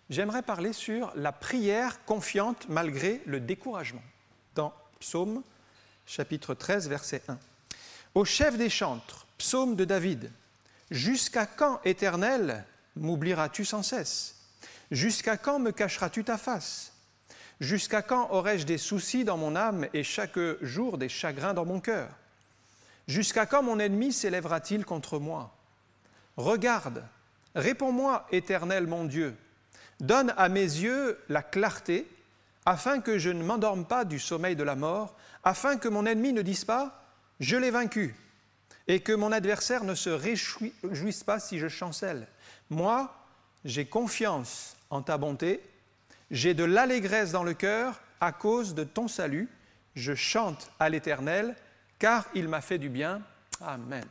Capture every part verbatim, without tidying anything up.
j'aimerais parler sur la prière confiante malgré le découragement, dans Psaume chapitre treize, verset un. Au chef des chantres, psaume de David, « Jusqu'à quand, Éternel, m'oublieras-tu sans cesse ? Jusqu'à quand me cacheras-tu ta face ? Jusqu'à quand aurai-je des soucis dans mon âme et chaque jour des chagrins dans mon cœur ? Jusqu'à quand mon ennemi s'élèvera-t-il contre moi ? Regarde, réponds-moi, Éternel mon Dieu. Donne à mes yeux la clarté, afin que je ne m'endorme pas du sommeil de la mort, afin que mon ennemi ne dise pas « Je l'ai vaincu » et que mon adversaire ne se réjouisse pas si je chancelle. Moi, j'ai confiance en ta bonté, j'ai de l'allégresse dans le cœur à cause de ton salut. Je chante à l'Éternel, car il m'a fait du bien. Amen.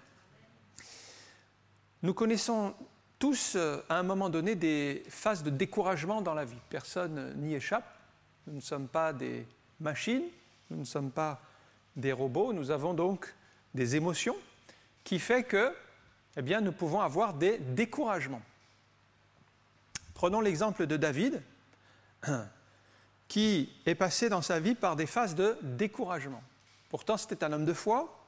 Nous connaissons tous, à un moment donné, des phases de découragement dans la vie. Personne n'y échappe. Nous ne sommes pas des machines, nous ne sommes pas des robots. Nous avons donc des émotions qui font que, eh bien, nous pouvons avoir des découragements. Prenons l'exemple de David, qui est passé dans sa vie par des phases de découragement. Pourtant, c'était un homme de foi.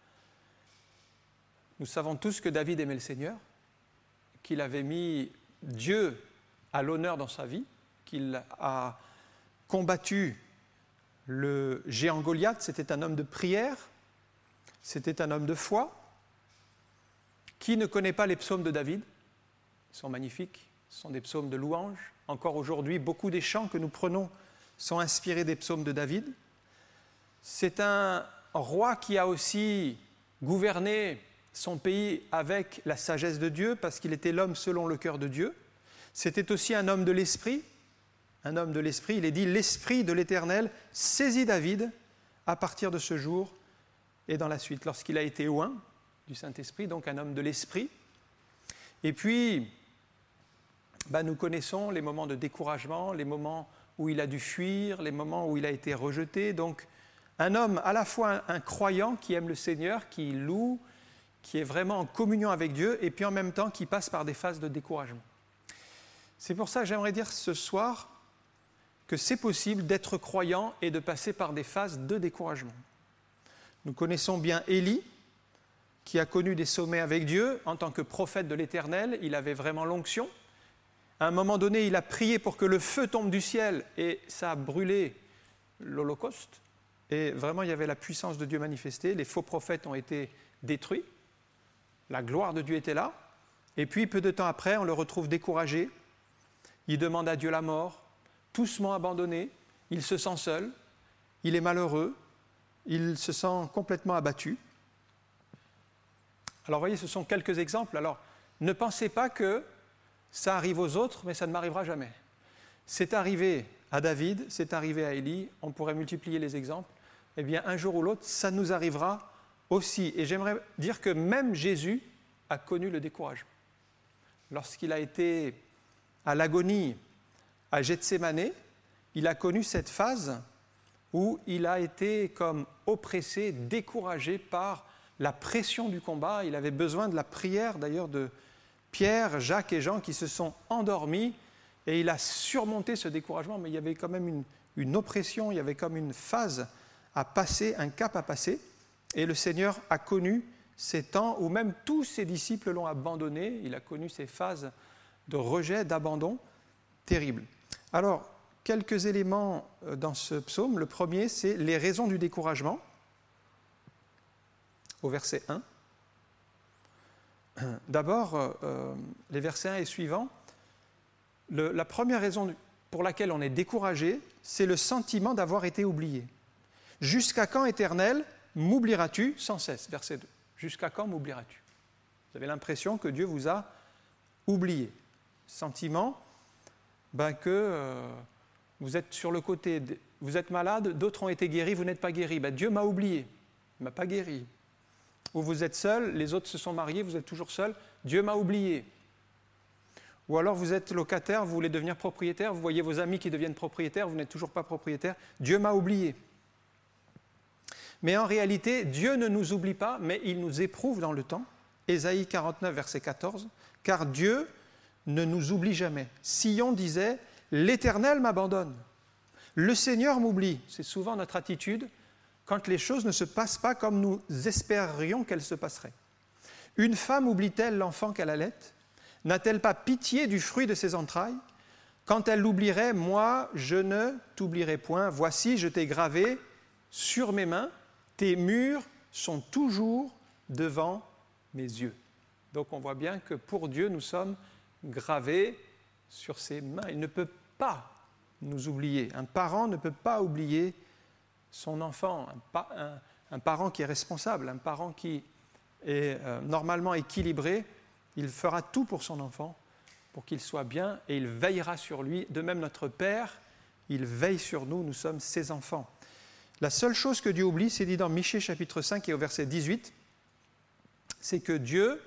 Nous savons tous que David aimait le Seigneur, qu'il avait mis Dieu à l'honneur dans sa vie, qu'il a combattu le géant Goliath. C'était un homme de prière, c'était un homme de foi. Qui ne connaît pas les psaumes de David ? Ils sont magnifiques, ce sont des psaumes de louange. Encore aujourd'hui, beaucoup des chants que nous prenons sont inspirés des psaumes de David. C'est un roi qui a aussi gouverné son pays avec la sagesse de Dieu, parce qu'il était l'homme selon le cœur de Dieu. C'était aussi un homme de l'esprit. Un homme de l'esprit, il est dit « L'esprit de l'Éternel saisit David à partir de ce jour et dans la suite, lorsqu'il a été oint du Saint-Esprit, donc un homme de l'esprit. » Et puis, ben, nous connaissons les moments de découragement, les moments où il a dû fuir, les moments où il a été rejeté. Donc, un homme à la fois un, un croyant qui aime le Seigneur, qui loue, qui est vraiment en communion avec Dieu, et puis en même temps qui passe par des phases de découragement. C'est pour ça que j'aimerais dire ce soir que c'est possible d'être croyant et de passer par des phases de découragement. Nous connaissons bien Élie, qui a connu des sommets avec Dieu en tant que prophète de l'Éternel. Il avait vraiment l'onction. À un moment donné, il a prié pour que le feu tombe du ciel et ça a brûlé l'Holocauste. Et vraiment, il y avait la puissance de Dieu manifestée. Les faux prophètes ont été détruits. La gloire de Dieu était là. Et puis, peu de temps après, on le retrouve découragé. Il demande à Dieu la mort, doucement abandonné. Il se sent seul. Il est malheureux. Il se sent complètement abattu. Alors, vous voyez, ce sont quelques exemples. Alors, ne pensez pas que ça arrive aux autres, mais ça ne m'arrivera jamais. C'est arrivé à David, c'est arrivé à Élie, on pourrait multiplier les exemples. Eh bien, un jour ou l'autre, ça nous arrivera aussi. Et j'aimerais dire que même Jésus a connu le découragement. Lorsqu'il a été à l'agonie à Gethsémanée, il a connu cette phase où il a été comme oppressé, découragé par la pression du combat. Il avait besoin de la prière d'ailleurs de Pierre, Jacques et Jean qui se sont endormis et il a surmonté ce découragement, mais il y avait quand même une, une oppression, il y avait comme une phase à passer, un cap à passer, et le Seigneur a connu ces temps où même tous ses disciples l'ont abandonné. Il a connu ces phases de rejet, d'abandon terribles. Alors, quelques éléments dans ce psaume. Le premier, c'est les raisons du découragement, au verset un. D'abord, euh, les versets un et suivants, le, la première raison pour laquelle on est découragé, c'est le sentiment d'avoir été oublié. « Jusqu'à quand, Éternel, m'oublieras-tu sans cesse ?» Verset deux. « Jusqu'à quand m'oublieras-tu » Vous avez l'impression que Dieu vous a oublié. Sentiment ben, que euh, vous êtes sur le côté, vous êtes malade, d'autres ont été guéris, vous n'êtes pas guéris. Ben, Dieu m'a oublié, il ne m'a pas guéri. Ou vous êtes seul, les autres se sont mariés, vous êtes toujours seul, Dieu m'a oublié. Ou alors vous êtes locataire, vous voulez devenir propriétaire, vous voyez vos amis qui deviennent propriétaires, vous n'êtes toujours pas propriétaire, Dieu m'a oublié. Mais en réalité, Dieu ne nous oublie pas, mais il nous éprouve dans le temps. Ésaïe quarante-neuf, verset quatorze, « Car Dieu ne nous oublie jamais. Sion disait « L'Éternel m'abandonne, le Seigneur m'oublie ». C'est souvent notre attitude quand les choses ne se passent pas comme nous espérions qu'elles se passeraient. Une femme oublie-t-elle l'enfant qu'elle allait ? N'a-t-elle pas pitié du fruit de ses entrailles ? Quand elle l'oublierait, moi, je ne t'oublierai point. Voici, je t'ai gravé sur mes mains, tes murs sont toujours devant mes yeux. Donc on voit bien que pour Dieu, nous sommes gravés sur ses mains. Il ne peut pas nous oublier. Un parent ne peut pas oublier son enfant. Un, pa- un, un parent qui est responsable, un parent qui est euh, normalement équilibré, il fera tout pour son enfant, pour qu'il soit bien, et il veillera sur lui. De même, notre Père, il veille sur nous, nous sommes ses enfants. La seule chose que Dieu oublie, c'est dit dans Michée chapitre cinq et au verset dix-huit, c'est que Dieu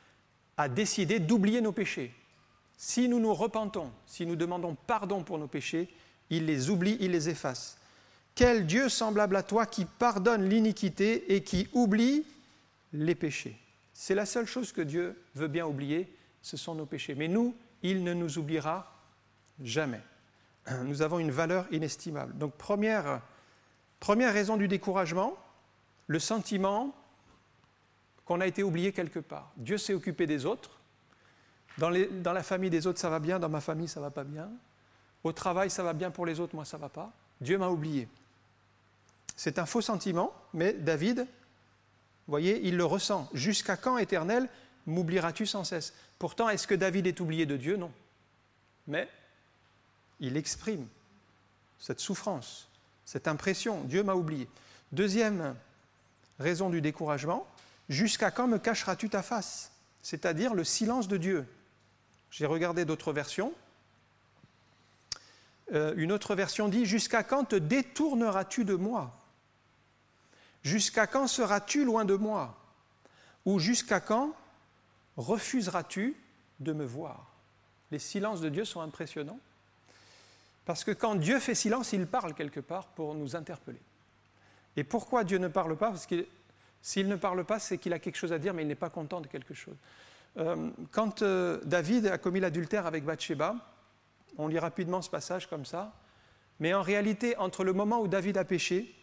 a décidé d'oublier nos péchés. Si nous nous repentons, si nous demandons pardon pour nos péchés, il les oublie, il les efface. Quel Dieu semblable à toi qui pardonne l'iniquité et qui oublie les péchés. C'est la seule chose que Dieu veut bien oublier, ce sont nos péchés. Mais nous, il ne nous oubliera jamais. Nous avons une valeur inestimable. Donc première, première raison du découragement, le sentiment qu'on a été oublié quelque part. Dieu s'est occupé des autres. Dans, les, dans la famille des autres, ça va bien. Dans ma famille, ça ne va pas bien. Au travail, ça va bien pour les autres, moi, ça ne va pas. Dieu m'a oublié. C'est un faux sentiment, mais David, vous voyez, il le ressent. Jusqu'à quand, Éternel, m'oublieras-tu sans cesse ? Pourtant, est-ce que David est oublié de Dieu ? Non. Mais il exprime cette souffrance, cette impression. Dieu m'a oublié. Deuxième raison du découragement, jusqu'à quand me cacheras-tu ta face ? C'est-à-dire le silence de Dieu. J'ai regardé d'autres versions. Euh, une autre version dit « Jusqu'à quand te détourneras-tu de moi ? Jusqu'à quand seras-tu loin de moi ? Ou jusqu'à quand refuseras-tu de me voir ?» Les silences de Dieu sont impressionnants. Parce que quand Dieu fait silence, il parle quelque part pour nous interpeller. Et pourquoi Dieu ne parle pas ? Parce que s'il ne parle pas, c'est qu'il a quelque chose à dire, mais il n'est pas content de quelque chose. Euh, quand euh, David a commis l'adultère avec Bathsheba, on lit rapidement ce passage comme ça, mais en réalité, entre le moment où David a péché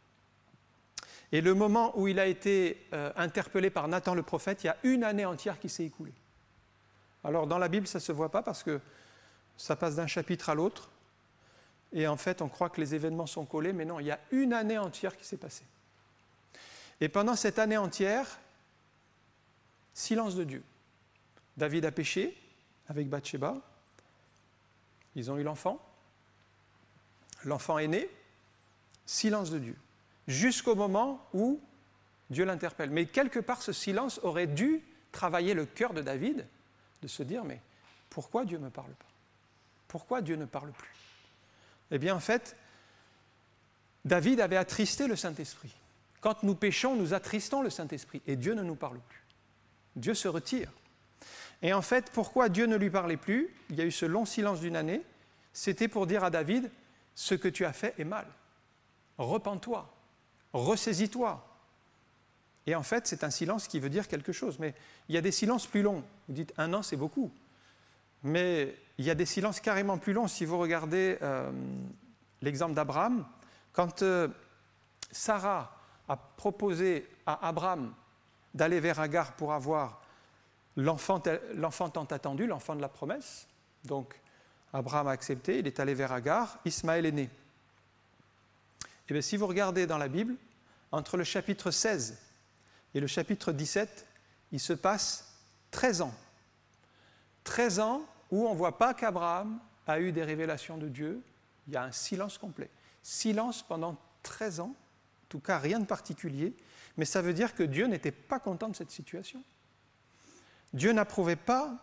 et le moment où il a été euh, interpellé par Nathan le prophète, il y a une année entière qui s'est écoulée. Alors dans la Bible, ça ne se voit pas parce que ça passe d'un chapitre à l'autre, et en fait, on croit que les événements sont collés, mais non, il y a une année entière qui s'est passée. Et pendant cette année entière, silence de Dieu. David a péché avec Bathsheba, ils ont eu l'enfant, l'enfant est né, silence de Dieu, jusqu'au moment où Dieu l'interpelle. Mais quelque part, ce silence aurait dû travailler le cœur de David, de se dire, mais pourquoi Dieu ne me parle pas ? Pourquoi Dieu ne parle plus ? Eh bien, en fait, David avait attristé le Saint-Esprit. Quand nous péchons, nous attristons le Saint-Esprit et Dieu ne nous parle plus. Dieu se retire. Et en fait, pourquoi Dieu ne lui parlait plus ? Il y a eu ce long silence d'une année. C'était pour dire à David, ce que tu as fait est mal. Repens-toi, ressaisis-toi. Et en fait, c'est un silence qui veut dire quelque chose. Mais il y a des silences plus longs. Vous dites, un an, c'est beaucoup. Mais il y a des silences carrément plus longs. Si vous regardez euh, l'exemple d'Abraham, quand euh, Sarah a proposé à Abraham d'aller vers Agar pour avoir l'enfant, l'enfant tant attendu, l'enfant de la promesse. Donc, Abraham a accepté, il est allé vers Agar, Ismaël est né. Et bien, si vous regardez dans la Bible, entre le chapitre seize et le chapitre dix-sept, il se passe treize ans. treize ans où on ne voit pas qu'Abraham a eu des révélations de Dieu, il y a un silence complet. Silence pendant treize ans, en tout cas rien de particulier, mais ça veut dire que Dieu n'était pas content de cette situation. Dieu n'approuvait pas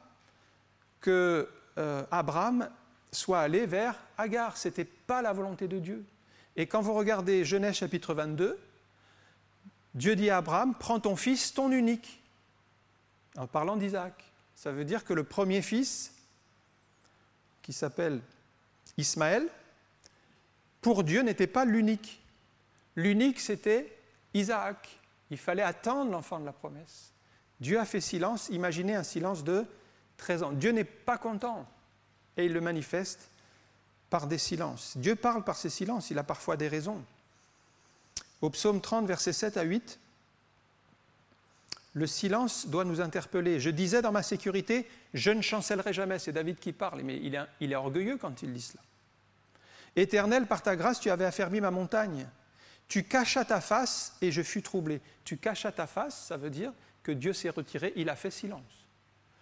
que euh, Abraham soit allé vers Agar, ce n'était pas la volonté de Dieu. Et quand vous regardez Genèse chapitre vingt-deux, Dieu dit à Abraham, prends ton fils, ton unique, en parlant d'Isaac. Ça veut dire que le premier fils, qui s'appelle Ismaël, pour Dieu n'était pas l'unique. L'unique, c'était Isaac. Il fallait attendre l'enfant de la promesse. Dieu a fait silence, imaginez un silence de treize ans. Dieu n'est pas content et il le manifeste par des silences. Dieu parle par ses silences, il a parfois des raisons. Au psaume trente, versets sept à huit, le silence doit nous interpeller. Je disais dans ma sécurité, je ne chancellerai jamais. C'est David qui parle, mais il est, il est orgueilleux quand il dit cela. Éternel, par ta grâce, tu avais affermi ma montagne. Tu cachas ta face et je fus troublé. Tu cachas ta face, ça veut dire que Dieu s'est retiré, il a fait silence. Pourquoi ?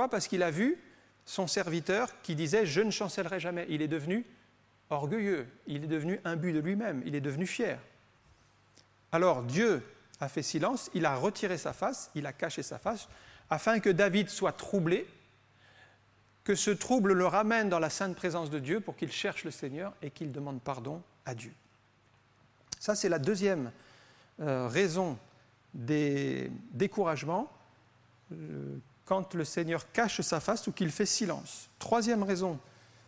Parce qu'il a vu son serviteur qui disait « je ne chancellerai jamais ». Il est devenu orgueilleux, il est devenu imbu de lui-même, il est devenu fier. Alors Dieu a fait silence, il a retiré sa face, il a caché sa face, afin que David soit troublé, que ce trouble le ramène dans la sainte présence de Dieu pour qu'il cherche le Seigneur et qu'il demande pardon à Dieu. Ça, c'est la deuxième euh, raison des découragements, euh, quand le Seigneur cache sa face ou qu'il fait silence. Troisième raison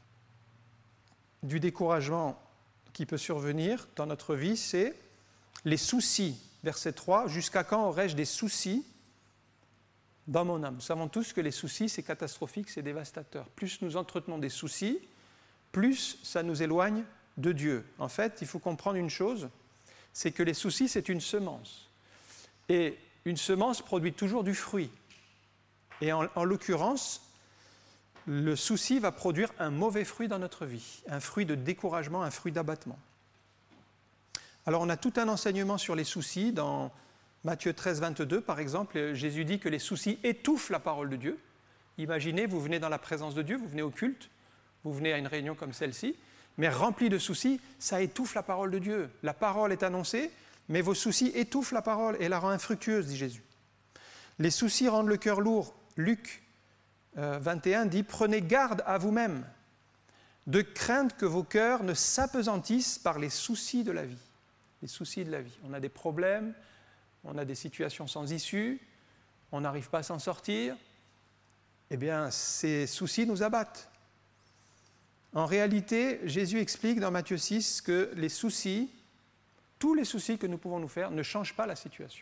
du découragement qui peut survenir dans notre vie, c'est les soucis. Verset trois, « Jusqu'à quand aurais-je des soucis dans mon âme ?» Nous savons tous que les soucis, c'est catastrophique, c'est dévastateur. Plus nous entretenons des soucis, plus ça nous éloigne de Dieu. En fait, il faut comprendre une chose, c'est que les soucis, c'est une semence. Et une semence produit toujours du fruit. Et en, en l'occurrence, le souci va produire un mauvais fruit dans notre vie, un fruit de découragement, un fruit d'abattement. Alors on a tout un enseignement sur les soucis. Dans Matthieu treize, vingt-deux, par exemple, Jésus dit que les soucis étouffent la parole de Dieu. Imaginez, vous venez dans la présence de Dieu, vous venez au culte, vous venez à une réunion comme celle-ci, mais rempli de soucis, ça étouffe la parole de Dieu. La parole est annoncée, mais vos soucis étouffent la parole et la rendent infructueuse, dit Jésus. Les soucis rendent le cœur lourd. Luc euh, vingt et un dit « Prenez garde à vous-même, de crainte que vos cœurs ne s'apesantissent par les soucis de la vie. » Les soucis de la vie. On a des problèmes, on a des situations sans issue, on n'arrive pas à s'en sortir. Eh bien, ces soucis nous abattent. En réalité, Jésus explique dans Matthieu six que les soucis, tous les soucis que nous pouvons nous faire, ne changent pas la situation.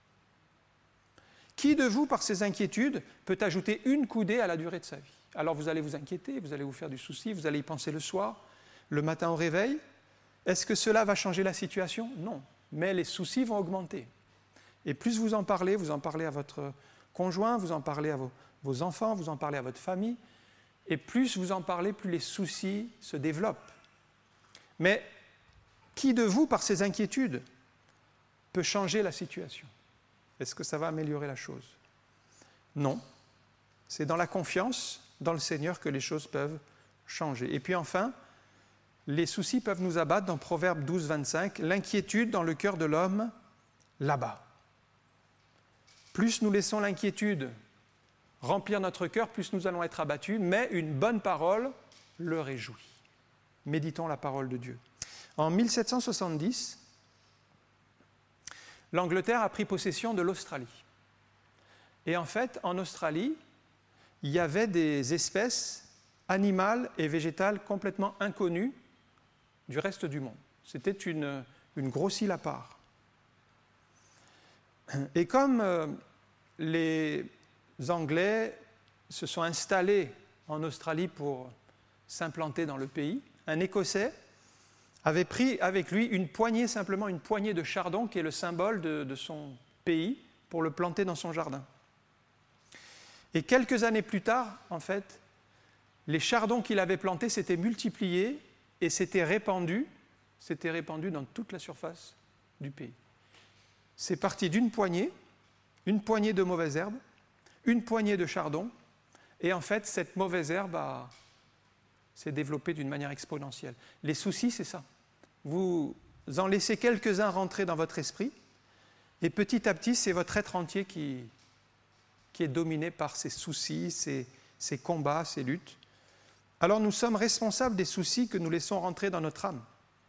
Qui de vous, par ses inquiétudes, peut ajouter une coudée à la durée de sa vie ? Alors vous allez vous inquiéter, vous allez vous faire du souci, vous allez y penser le soir, le matin au réveil. Est-ce que cela va changer la situation ? Non, mais les soucis vont augmenter. Et plus vous en parlez, vous en parlez à votre conjoint, vous en parlez à vos, vos enfants, vous en parlez à votre famille, et plus vous en parlez, plus les soucis se développent. Mais qui de vous, par ses inquiétudes, peut changer la situation ? Est-ce que ça va améliorer la chose ? Non. C'est dans la confiance dans le Seigneur que les choses peuvent changer. Et puis enfin, les soucis peuvent nous abattre dans Proverbe douze, vingt-cinq. L'inquiétude dans le cœur de l'homme l'abat. Plus nous laissons l'inquiétude remplir notre cœur, plus nous allons être abattus, mais une bonne parole le réjouit. Méditons la parole de Dieu. En mille sept cent soixante-dix, l'Angleterre a pris possession de l'Australie. Et en fait, en Australie, il y avait des espèces animales et végétales complètement inconnues du reste du monde. C'était une, une grosse île à part. Et comme euh, les Anglais se sont installés en Australie pour s'implanter dans le pays, un Écossais avait pris avec lui une poignée, simplement une poignée de chardon, qui est le symbole de, de son pays, pour le planter dans son jardin. Et quelques années plus tard, en fait, les chardons qu'il avait plantés s'étaient multipliés et s'étaient répandus, s'étaient répandus dans toute la surface du pays. C'est parti d'une poignée, une poignée de mauvaises herbes, une poignée de chardon, et en fait, cette mauvaise herbe a, s'est développée d'une manière exponentielle. Les soucis, c'est ça. Vous en laissez quelques-uns rentrer dans votre esprit, et petit à petit, c'est votre être entier qui, qui est dominé par ces soucis, ces, ces combats, ces luttes. Alors nous sommes responsables des soucis que nous laissons rentrer dans notre âme.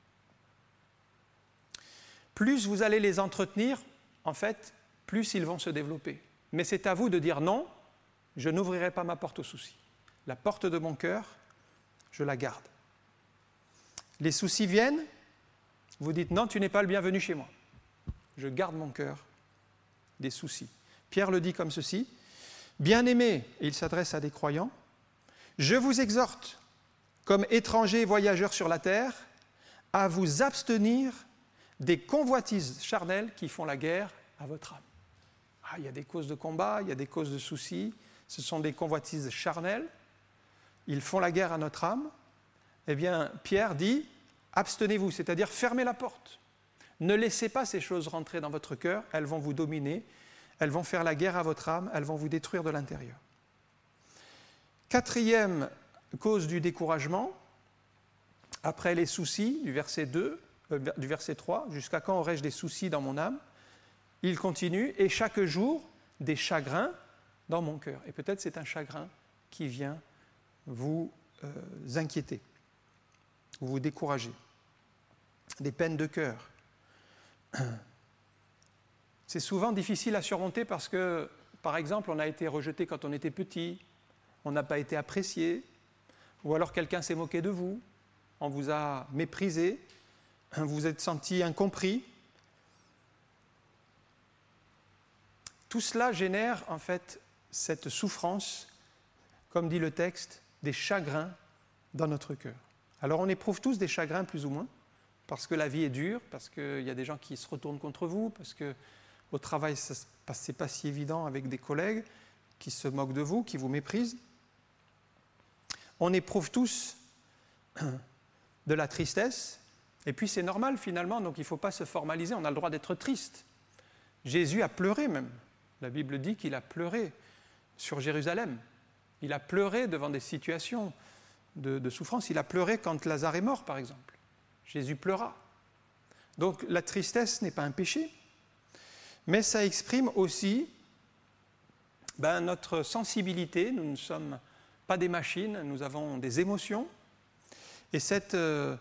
Plus vous allez les entretenir, en fait, plus ils vont se développer. Mais c'est à vous de dire non, je n'ouvrirai pas ma porte aux soucis. La porte de mon cœur, je la garde. Les soucis viennent, vous dites non, tu n'es pas le bienvenu chez moi. Je garde mon cœur des soucis. Pierre le dit comme ceci, Bien-aimés, et il s'adresse à des croyants, je vous exhorte, comme étrangers et voyageurs sur la terre, à vous abstenir des convoitises charnelles qui font la guerre à votre âme. Ah, il y a des causes de combat, il y a des causes de soucis, ce sont des convoitises charnelles, ils font la guerre à notre âme. Eh bien, Pierre dit, abstenez-vous, c'est-à-dire fermez la porte. Ne laissez pas ces choses rentrer dans votre cœur, elles vont vous dominer, elles vont faire la guerre à votre âme, elles vont vous détruire de l'intérieur. Quatrième cause du découragement, après les soucis, du verset deux, euh, du verset trois, jusqu'à quand aurais-je des soucis dans mon âme? Il continue, et chaque jour, des chagrins dans mon cœur. Et peut-être c'est un chagrin qui vient vous euh, inquiéter, ou vous décourager. Des peines de cœur. C'est souvent difficile à surmonter parce que, par exemple, on a été rejeté quand on était petit, on n'a pas été apprécié, ou alors quelqu'un s'est moqué de vous, on vous a méprisé, vous vous êtes senti incompris. Tout cela génère en fait cette souffrance, comme dit le texte, des chagrins dans notre cœur. Alors on éprouve tous des chagrins plus ou moins, parce que la vie est dure, parce qu'il y a des gens qui se retournent contre vous, parce qu'au travail, ce n'est pas si évident avec des collègues qui se moquent de vous, qui vous méprisent. On éprouve tous de la tristesse, et puis c'est normal finalement, donc il ne faut pas se formaliser, on a le droit d'être triste. Jésus a pleuré même. La Bible dit qu'il a pleuré sur Jérusalem. Il a pleuré devant des situations de, de souffrance. Il a pleuré quand Lazare est mort, par exemple. Jésus pleura. Donc la tristesse n'est pas un péché, mais ça exprime aussi ben, notre sensibilité. Nous ne sommes pas des machines, nous avons des émotions. Et cette euh,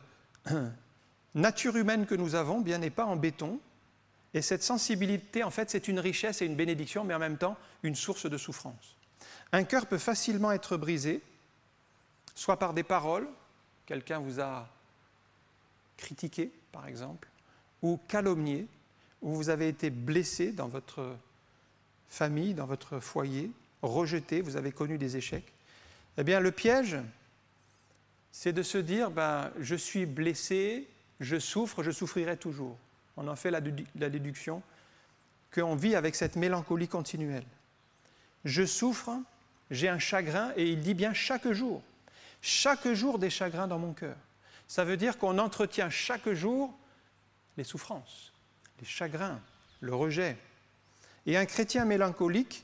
nature humaine que nous avons, bien, n'est pas en béton. Et cette sensibilité, en fait, c'est une richesse et une bénédiction, mais en même temps, une source de souffrance. Un cœur peut facilement être brisé, soit par des paroles, quelqu'un vous a critiqué, par exemple, ou calomnié, ou vous avez été blessé dans votre famille, dans votre foyer, rejeté, vous avez connu des échecs. Eh bien, le piège, c'est de se dire, ben, je suis blessé, je souffre, je souffrirai toujours. On en fait la, la déduction qu'on vit avec cette mélancolie continuelle. Je souffre, j'ai un chagrin, et il dit bien chaque jour. Chaque jour des chagrins dans mon cœur. Ça veut dire qu'on entretient chaque jour les souffrances, les chagrins, le rejet. Et un chrétien mélancolique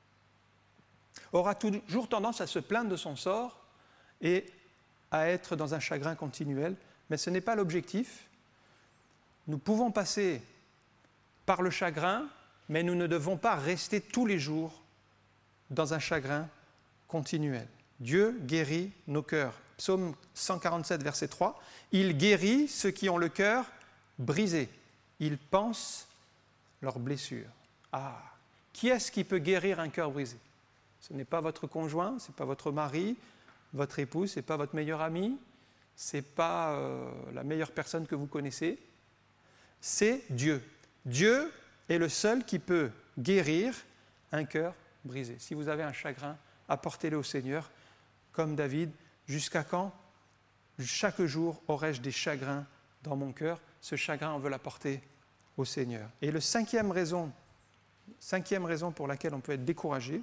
aura toujours tendance à se plaindre de son sort et à être dans un chagrin continuel, mais ce n'est pas l'objectif. Nous pouvons passer par le chagrin, mais nous ne devons pas rester tous les jours dans un chagrin continuel. Dieu guérit nos cœurs. Psaume cent quarante-sept, verset trois. Il guérit ceux qui ont le cœur brisé. Il pense leurs blessures. Ah, qui est-ce qui peut guérir un cœur brisé? Ce n'est pas votre conjoint, ce n'est pas votre mari, votre épouse, ce n'est pas votre meilleur ami, ce n'est pas euh, la meilleure personne que vous connaissez. C'est Dieu. Dieu est le seul qui peut guérir un cœur brisé. Si vous avez un chagrin, apportez-le au Seigneur, comme David. Jusqu'à quand? Chaque jour aurai-je des chagrins dans mon cœur. Ce chagrin, on veut l'apporter au Seigneur. Et la cinquième raison, cinquième raison pour laquelle on peut être découragé,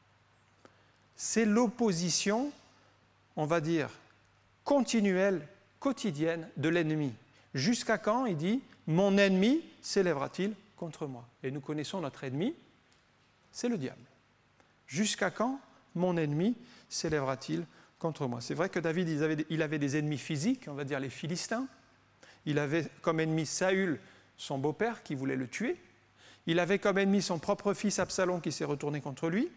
c'est l'opposition, on va dire, continuelle, quotidienne de l'ennemi. Jusqu'à quand, il dit, mon ennemi s'élèvera-t-il contre moi? Et nous connaissons notre ennemi, c'est le diable. Jusqu'à quand mon ennemi s'élèvera-t-il contre moi? C'est vrai que David, il avait, il avait des ennemis physiques, on va dire les Philistins. Il avait comme ennemi Saül, son beau-père, qui voulait le tuer. Il avait comme ennemi son propre fils Absalom, qui s'est retourné contre lui.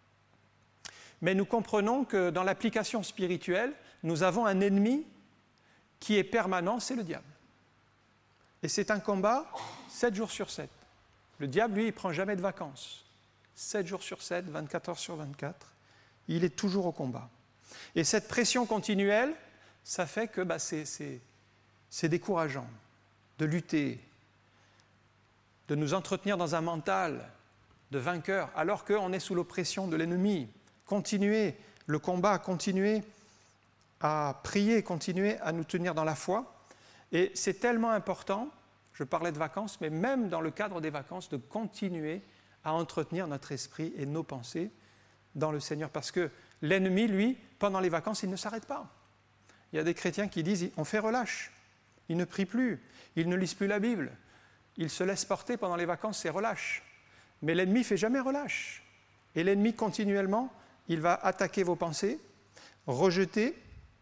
Mais nous comprenons que dans l'application spirituelle, nous avons un ennemi qui est permanent, c'est le diable. Et c'est un combat sept jours sur sept. Le diable, lui, il ne prend jamais de vacances. sept jours sur sept, vingt-quatre heures sur vingt-quatre, il est toujours au combat. Et cette pression continuelle, ça fait que bah, c'est, c'est, c'est décourageant de lutter, de nous entretenir dans un mental de vainqueur, alors qu'on est sous l'oppression de l'ennemi. Continuez le combat, continuez à prier, continuez à nous tenir dans la foi. Et c'est tellement important, je parlais de vacances, mais même dans le cadre des vacances, de continuer à entretenir notre esprit et nos pensées dans le Seigneur. Parce que l'ennemi, lui, pendant les vacances, il ne s'arrête pas. Il y a des chrétiens qui disent, on fait relâche. Ils ne prient plus, ils ne lisent plus la Bible. Ils se laissent porter pendant les vacances, c'est relâche. Mais l'ennemi ne fait jamais relâche. Et l'ennemi, continuellement, il va attaquer vos pensées, rejeter,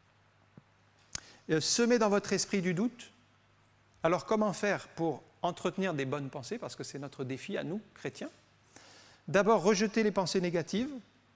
semer dans votre esprit du doute. Alors comment faire pour entretenir des bonnes pensées, parce que c'est notre défi à nous, chrétiens? D'abord, rejeter les pensées négatives,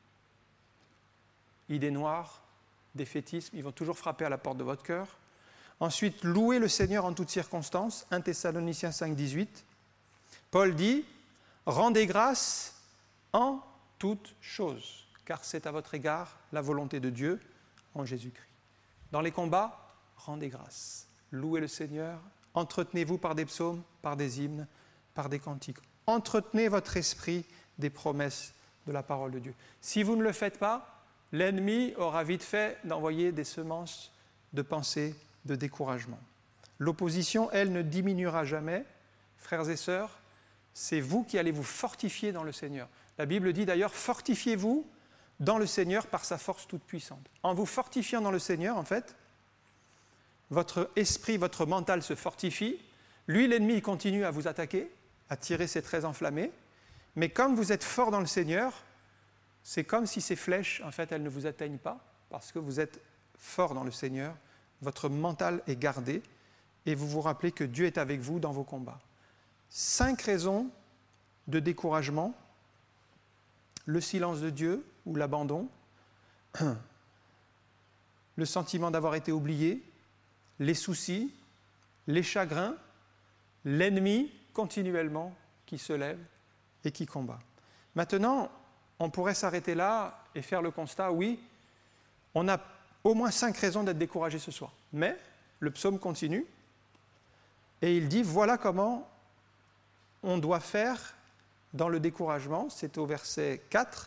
idées noires, défaitisme, ils vont toujours frapper à la porte de votre cœur. Ensuite, louer le Seigneur en toutes circonstances, premier Thessaloniciens cinq, dix-huit. Paul dit, rendez grâce en toutes choses, car c'est à votre égard la volonté de Dieu en Jésus-Christ. Dans les combats, rendez grâce, louez le Seigneur, entretenez-vous par des psaumes, par des hymnes, par des cantiques. Entretenez votre esprit des promesses de la parole de Dieu. Si vous ne le faites pas, l'ennemi aura vite fait d'envoyer des semences de pensée, de découragement. L'opposition, elle, ne diminuera jamais. Frères et sœurs, c'est vous qui allez vous fortifier dans le Seigneur. La Bible dit d'ailleurs, fortifiez-vous dans le Seigneur par sa force toute puissante. En vous fortifiant dans le Seigneur, en fait, votre esprit, votre mental se fortifie. Lui, l'ennemi, il continue à vous attaquer, à tirer ses traits enflammés. Mais comme vous êtes fort dans le Seigneur, c'est comme si ces flèches, en fait, elles ne vous atteignent pas, parce que vous êtes fort dans le Seigneur. Votre mental est gardé et vous vous rappelez que Dieu est avec vous dans vos combats. Cinq raisons de découragement: le silence de Dieu ou l'abandon, le sentiment d'avoir été oublié, les soucis, les chagrins, l'ennemi continuellement qui se lève et qui combat. Maintenant, on pourrait s'arrêter là et faire le constat, oui, on a au moins cinq raisons d'être découragé ce soir. Mais le psaume continue et il dit, voilà comment on doit faire dans le découragement. C'est au verset quatre.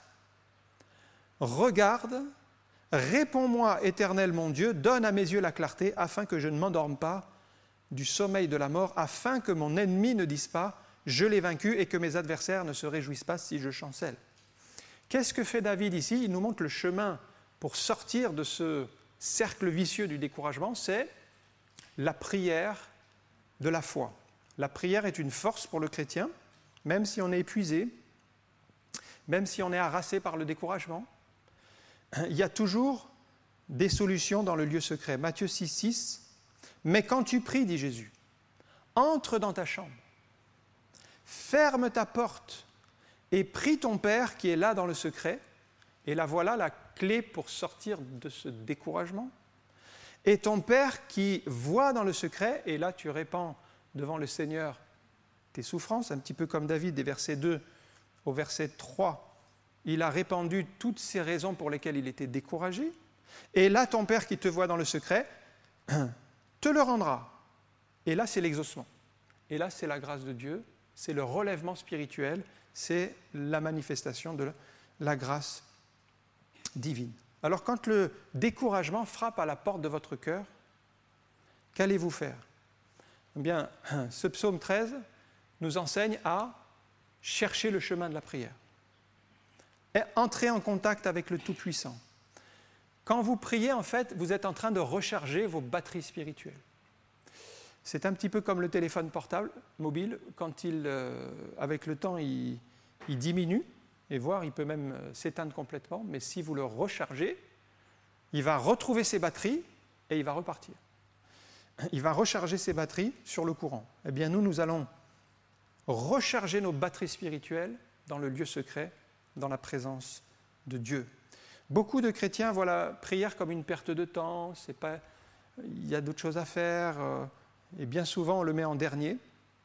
« Regarde, réponds-moi, Éternel mon Dieu, donne à mes yeux la clarté, afin que je ne m'endorme pas du sommeil de la mort, afin que mon ennemi ne dise pas, je l'ai vaincu, et que mes adversaires ne se réjouissent pas si je chancelle. » Qu'est-ce que fait David ici? Il nous montre le chemin pour sortir de ce cercle vicieux du découragement, c'est la prière de la foi. La prière est une force pour le chrétien, même si on est épuisé, même si on est harassé par le découragement. Il y a toujours des solutions dans le lieu secret. Matthieu six, six. « Mais quand tu pries, dit Jésus, entre dans ta chambre, ferme ta porte et prie ton Père qui est là dans le secret. » Et là, voilà la clé pour sortir de ce découragement. « Et ton Père qui voit dans le secret, et là tu répands devant le Seigneur tes souffrances, un petit peu comme David, des versets deux au verset trois, il a répandu toutes ces raisons pour lesquelles il était découragé. Et là, ton Père qui te voit dans le secret, te le rendra. » Et là, c'est l'exaucement. Et là, c'est la grâce de Dieu, c'est le relèvement spirituel, c'est la manifestation de la grâce divine. Alors, quand le découragement frappe à la porte de votre cœur, qu'allez-vous faire? Eh bien, ce psaume treize nous enseigne à chercher le chemin de la prière. Et entrer en contact avec le Tout-Puissant. Quand vous priez, en fait, vous êtes en train de recharger vos batteries spirituelles. C'est un petit peu comme le téléphone portable, mobile, quand il, euh, avec le temps, il, il diminue, et voire il peut même s'éteindre complètement, mais si vous le rechargez, il va retrouver ses batteries et il va repartir. Il va recharger ses batteries sur le courant. Eh bien, nous, nous allons recharger nos batteries spirituelles dans le lieu secret, dans la présence de Dieu. Beaucoup de chrétiens voient la prière comme une perte de temps, c'est pas, il y a d'autres choses à faire, euh, et bien souvent on le met en dernier.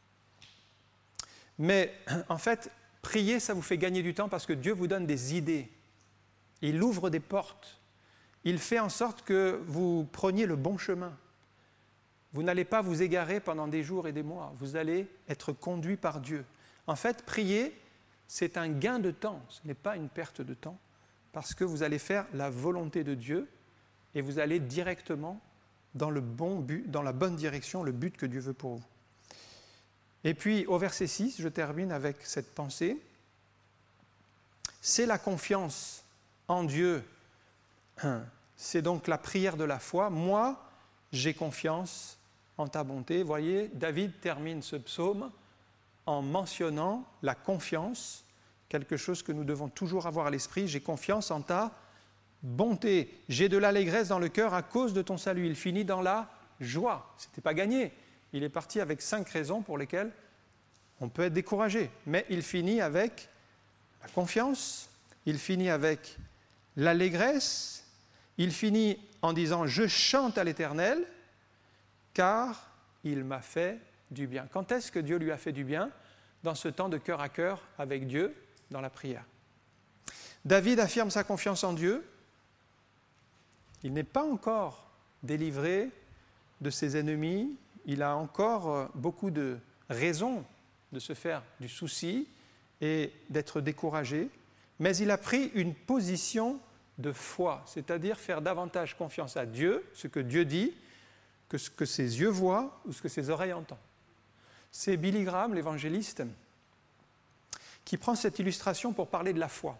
Mais en fait, prier, ça vous fait gagner du temps parce que Dieu vous donne des idées. Il ouvre des portes. Il fait en sorte que vous preniez le bon chemin. Vous n'allez pas vous égarer pendant des jours et des mois. Vous allez être conduit par Dieu. En fait, prier, c'est un gain de temps, ce n'est pas une perte de temps, parce que vous allez faire la volonté de Dieu et vous allez directement dans, le bon but, dans la bonne direction, le but que Dieu veut pour vous. Et puis au verset six, je termine avec cette pensée. C'est la confiance en Dieu, c'est donc la prière de la foi. Moi, j'ai confiance en ta bonté. Vous voyez, David termine ce psaume en mentionnant la confiance, quelque chose que nous devons toujours avoir à l'esprit. J'ai confiance en ta bonté. J'ai de l'allégresse dans le cœur à cause de ton salut. Il finit dans la joie. Ce n'était pas gagné. Il est parti avec cinq raisons pour lesquelles on peut être découragé. Mais il finit avec la confiance, il finit avec l'allégresse, il finit en disant « Je chante à l'Éternel, car il m'a fait du bien ». Quand est-ce que Dieu lui a fait du bien? Dans ce temps de cœur à cœur avec Dieu, dans la prière. David affirme sa confiance en Dieu. Il n'est pas encore délivré de ses ennemis. Il a encore beaucoup de raisons de se faire du souci et d'être découragé. Mais il a pris une position de foi, c'est-à-dire faire davantage confiance à Dieu, ce que Dieu dit, que ce que ses yeux voient ou ce que ses oreilles entendent. C'est Billy Graham, l'évangéliste, qui prend cette illustration pour parler de la foi,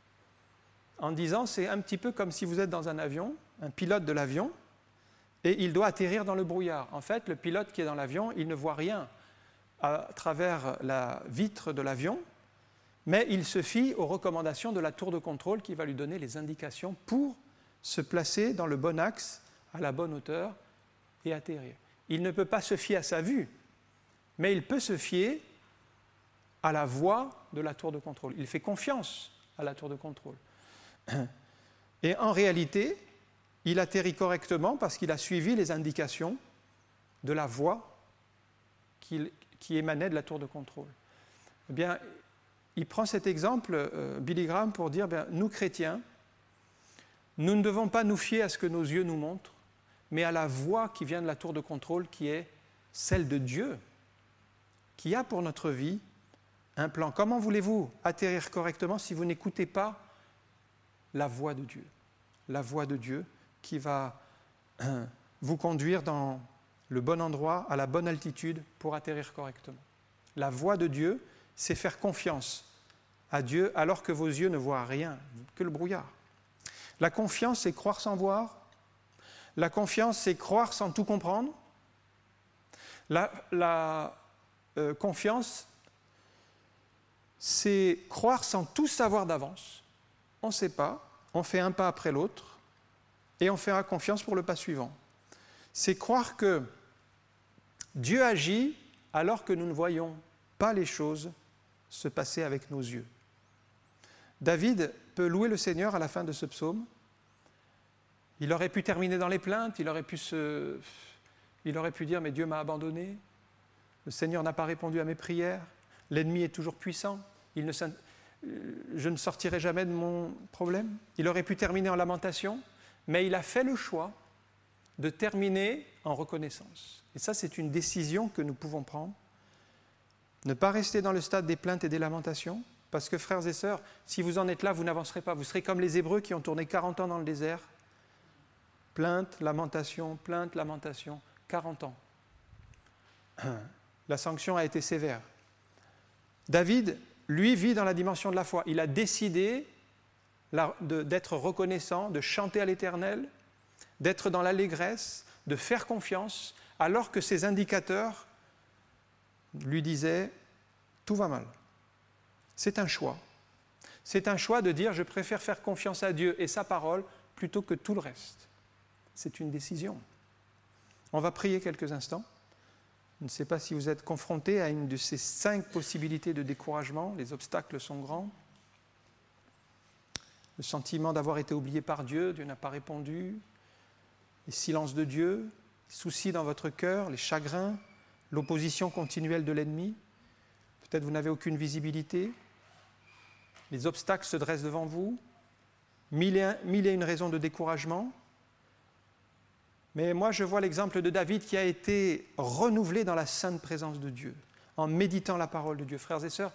en disant c'est un petit peu comme si vous êtes dans un avion, un pilote de l'avion, et il doit atterrir dans le brouillard. En fait, le pilote qui est dans l'avion, il ne voit rien à travers la vitre de l'avion, mais il se fie aux recommandations de la tour de contrôle qui va lui donner les indications pour se placer dans le bon axe, à la bonne hauteur et atterrir. Il ne peut pas se fier à sa vue, mais il peut se fier à la voix de la tour de contrôle. Il fait confiance à la tour de contrôle. Et en réalité, il atterrit correctement parce qu'il a suivi les indications de la voix qui, qui émanait de la tour de contrôle. Eh bien, il prend cet exemple, euh, Billy Graham, pour dire, bien, nous chrétiens, nous ne devons pas nous fier à ce que nos yeux nous montrent, mais à la voix qui vient de la tour de contrôle, qui est celle de Dieu, qui a pour notre vie un plan. Comment voulez-vous atterrir correctement si vous n'écoutez pas la voix de Dieu? La voix de Dieu qui va euh, vous conduire dans le bon endroit, à la bonne altitude pour atterrir correctement. La voix de Dieu, c'est faire confiance à Dieu alors que vos yeux ne voient rien, que le brouillard. La confiance, c'est croire sans voir. La confiance, c'est croire sans tout comprendre. La, la euh, confiance, c'est croire sans tout savoir d'avance. On ne sait pas, on fait un pas après l'autre et on fera confiance pour le pas suivant. C'est croire que Dieu agit alors que nous ne voyons pas les choses se passer avec nos yeux. David peut louer le Seigneur à la fin de ce psaume. Il aurait pu terminer dans les plaintes, il aurait pu, se... il aurait pu dire « mais Dieu m'a abandonné, le Seigneur n'a pas répondu à mes prières, l'ennemi est toujours puissant, il ne... je ne sortirai jamais de mon problème ». Il aurait pu terminer en lamentation, mais il a fait le choix de terminer en reconnaissance. Et ça, c'est une décision que nous pouvons prendre. Ne pas rester dans le stade des plaintes et des lamentations, parce que, frères et sœurs, si vous en êtes là, vous n'avancerez pas. Vous serez comme les Hébreux qui ont tourné quarante ans dans le désert. Plainte, lamentation, plainte, lamentation, quarante ans. La sanction a été sévère. David, lui, vit dans la dimension de la foi. Il a décidé d'être reconnaissant, de chanter à l'Éternel, d'être dans l'allégresse, de faire confiance, alors que ses indicateurs lui disaient « tout va mal ». C'est un choix. C'est un choix de dire « je préfère faire confiance à Dieu et sa parole plutôt que tout le reste ». C'est une décision. On va prier quelques instants. Je ne sais pas si vous êtes confrontés à une de ces cinq possibilités de découragement. Les obstacles sont grands. Le sentiment d'avoir été oublié par Dieu, Dieu n'a pas répondu. Les silences de Dieu, les soucis dans votre cœur, les chagrins, l'opposition continuelle de l'ennemi. Peut-être vous n'avez aucune visibilité. Les obstacles se dressent devant vous. Mille et, un, mille et une raisons de découragement. Mais moi, je vois l'exemple de David qui a été renouvelé dans la sainte présence de Dieu, en méditant la parole de Dieu. Frères et sœurs,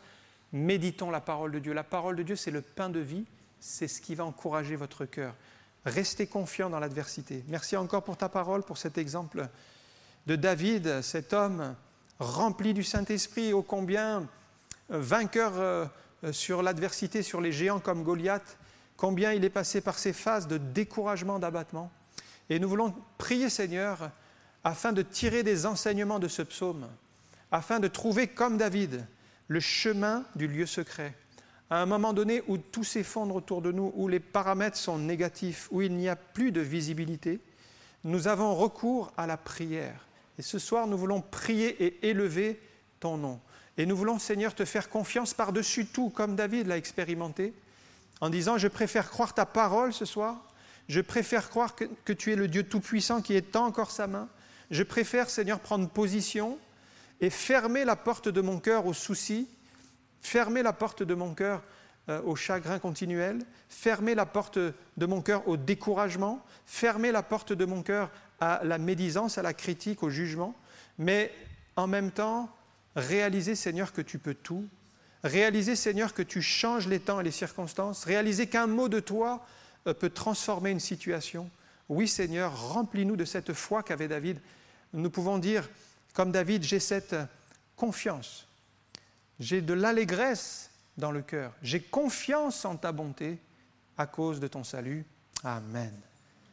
Méditons la parole de Dieu. La parole de Dieu, c'est le pain de vie, c'est ce qui va encourager votre cœur. Restez confiants dans l'adversité. Merci encore pour ta parole, pour cet exemple de David, cet homme rempli du Saint-Esprit, ô combien vainqueur sur l'adversité, sur les géants comme Goliath, combien il est passé par ces phases de découragement, d'abattement. Et nous voulons prier, Seigneur, afin de tirer des enseignements de ce psaume, afin de trouver, comme David, le chemin du lieu secret. À un moment donné où tout s'effondre autour de nous, où les paramètres sont négatifs, où il n'y a plus de visibilité, nous avons recours à la prière. Et ce soir, nous voulons prier et élever ton nom. Et nous voulons, Seigneur, te faire confiance par-dessus tout, comme David l'a expérimenté, en disant « Je préfère croire ta parole ce soir, je préfère croire que, que tu es le Dieu Tout-Puissant qui étend encore sa main, je préfère, Seigneur, prendre position et fermer la porte de mon cœur aux soucis, fermer la porte de mon cœur euh, au chagrin continuel, fermer la porte de mon cœur au découragement, fermer la porte de mon cœur à la médisance, à la critique, au jugement, mais en même temps, réaliser, Seigneur, que tu peux tout, réaliser, Seigneur, que tu changes les temps et les circonstances, réaliser qu'un mot de toi euh, peut transformer une situation. Oui, Seigneur, remplis-nous de cette foi qu'avait David. Nous pouvons dire, comme David, j'ai cette confiance, j'ai de l'allégresse dans le cœur, j'ai confiance en ta bonté à cause de ton salut. Amen.